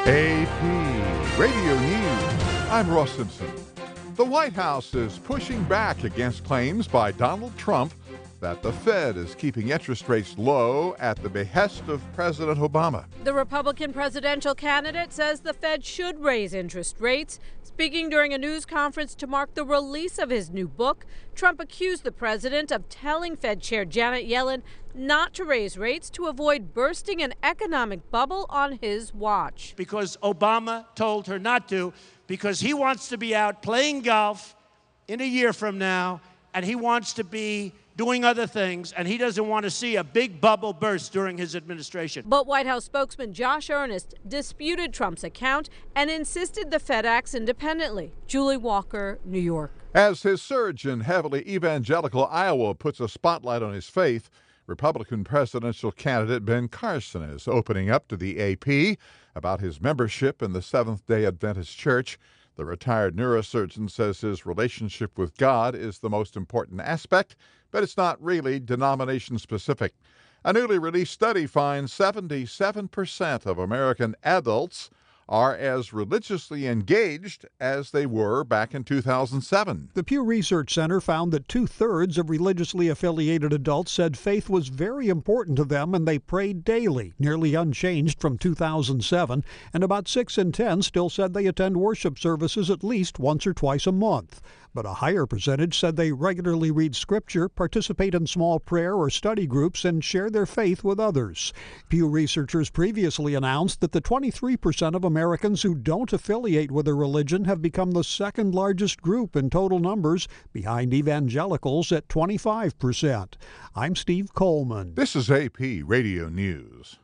AP Radio News. I'm Ross Simpson. The White House is pushing back against claims by Donald Trump that the Fed is keeping interest rates low at the behest of President Obama. The Republican presidential candidate says the Fed should raise interest rates. Speaking during a news conference to mark the release of his new book, Trump accused the president of telling Fed Chair Janet Yellen not to raise rates to avoid bursting an economic bubble on his watch. Because Obama told her not to, because he wants to be out playing golf in a year from now, and he wants to be doing other things, and he doesn't want to see a big bubble burst during his administration. But White House spokesman Josh Earnest disputed Trump's account and insisted the Fed acts independently. Julie Walker, New York. As his surge in heavily evangelical Iowa puts a spotlight on his faith, Republican presidential candidate Ben Carson is opening up to the AP about his membership in the Seventh-day Adventist Church. The retired neurosurgeon says his relationship with God is the most important aspect, but it's not really denomination-specific. A newly released study finds 77% of American adults are as religiously engaged as they were back in 2007. The Pew Research Center found that 2/3 of religiously affiliated adults said faith was very important to them and they prayed daily, nearly unchanged from 2007, and about 6 in 10 still said they attend worship services at least once or twice a month. But a higher percentage said they regularly read Scripture, participate in small prayer or study groups, and share their faith with others. Pew researchers previously announced that the 23% of Americans who don't affiliate with a religion have become the second largest group in total numbers, behind evangelicals at 25%. I'm Steve Coleman. This is AP Radio News.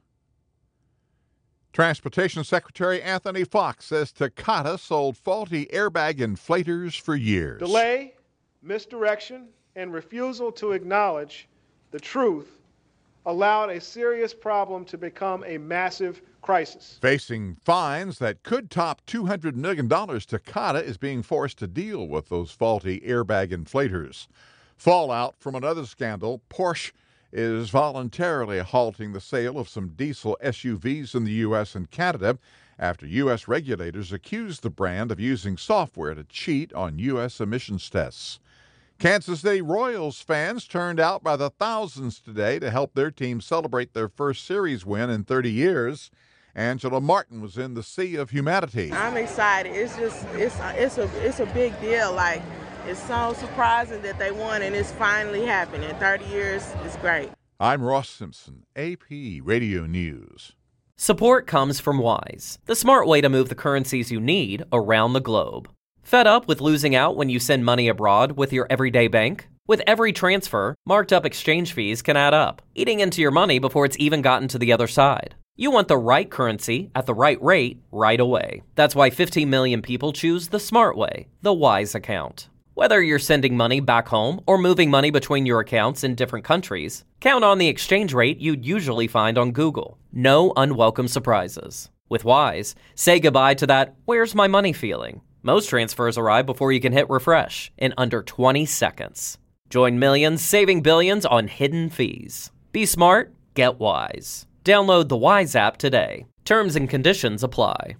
Transportation Secretary Anthony Foxx says Takata sold faulty airbag inflators for years. Delay, misdirection, and refusal to acknowledge the truth allowed a serious problem to become a massive crisis. Facing fines that could top $200 million, Takata is being forced to deal with those faulty airbag inflators. Fallout from another scandal, Porsche is voluntarily halting the sale of some diesel SUVs in the U.S. and Canada after U.S. regulators accused the brand of using software to cheat on U.S. emissions tests. Kansas City Royals fans turned out by the thousands today to help their team celebrate their first series win in 30 years. Angela Martin was in the sea of humanity. I'm excited. It's a big deal. It's so surprising that they won, and it's finally happening. 30 years is great. I'm Ross Simpson, AP Radio News. Support comes from Wise, the smart way to move the currencies you need around the globe. Fed up with losing out when you send money abroad with your everyday bank? With every transfer, marked up exchange fees can add up, eating into your money before it's even gotten to the other side. You want the right currency at the right rate right away. That's why 15 million people choose the smart way, the Wise account. Whether you're sending money back home or moving money between your accounts in different countries, count on the exchange rate you'd usually find on Google. No unwelcome surprises. With Wise, say goodbye to that "where's my money" feeling. Most transfers arrive before you can hit refresh in under 20 seconds. Join millions saving billions on hidden fees. Be smart, get Wise. Download the Wise app today. Terms and conditions apply.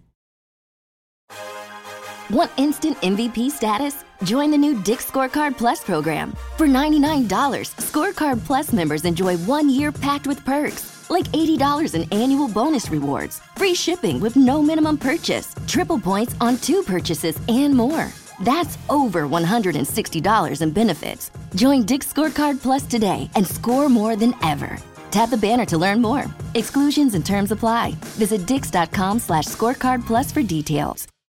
Want instant MVP status? Join the new Dick's Scorecard Plus program. For $99, Scorecard Plus members enjoy 1 year packed with perks, like $80 in annual bonus rewards, free shipping with no minimum purchase, triple points on 2 purchases, and more. That's over $160 in benefits. Join Dick's Scorecard Plus today and score more than ever. Tap the banner to learn more. Exclusions and terms apply. Visit dix.com/scorecard plus for details.